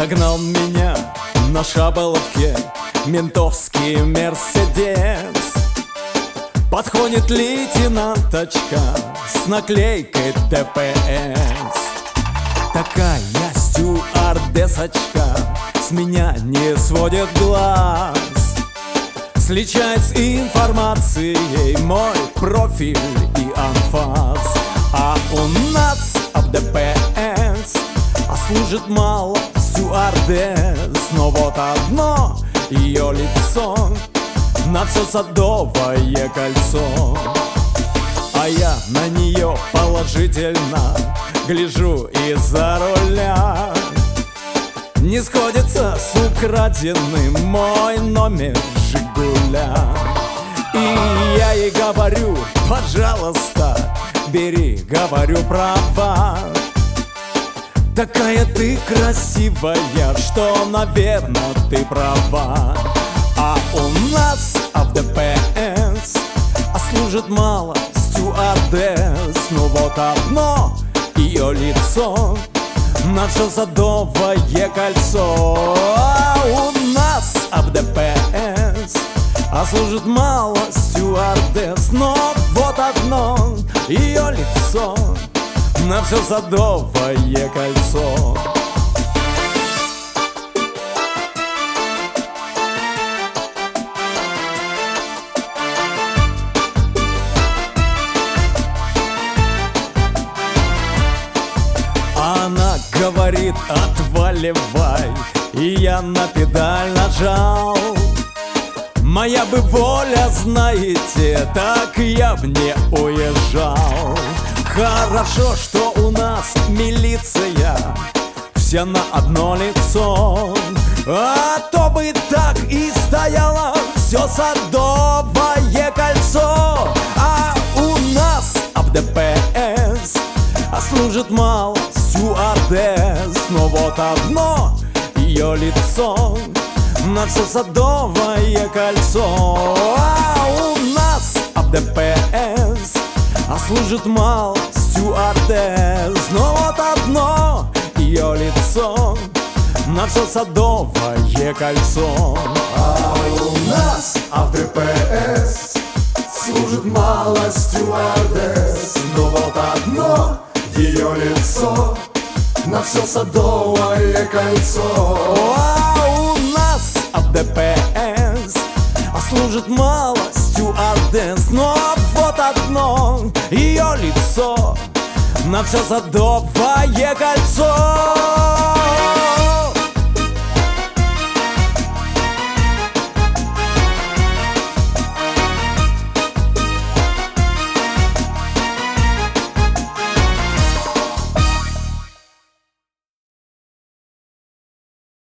Догнал меня на шаболовке ментовский Мерседес. Подходит лейтенанточка с наклейкой ДПС. Такая стюардессочка с меня не сводит глаз. Сличает с информацией мой профиль и анфас. А у нас в ДПС служит мало стюардесс. Но вот одно ее лицо на все Садовое кольцо. А я на нее положительно гляжу из-за руля. Не сходится с украденным мой номер Жигуля. И я ей говорю: пожалуйста, бери, говорю, права. Такая ты красивая, что, наверное, ты права. А у нас в ДПС служит мало стюардесс. Ну вот одно ее лицо на все Садовое кольцо. А у нас в ДПС служит мало стюардесс. Но вот одно ее лицо на все Садовое кольцо. Она говорит: отваливай, и я на педаль нажал. Моя бы воля, знаете, так я б не уезжал. Хорошо, что у нас милиция вся на одно лицо. А то бы так и стояло все Садовое кольцо. А у нас в ДПС служит мало стюардесс. Но вот одно ее лицо на все Садовое кольцо. А у нас в ДПС служит мало стюардесс. Но вот одно ее лицо на все Садовое кольцо. А у нас в ДПС служит мало стюардесс. Но вот одно ее лицо на все Садовое кольцо. А у нас в ДПС служит мало стюардесс. Но вот одно ее лицо на все Садовое кольцо.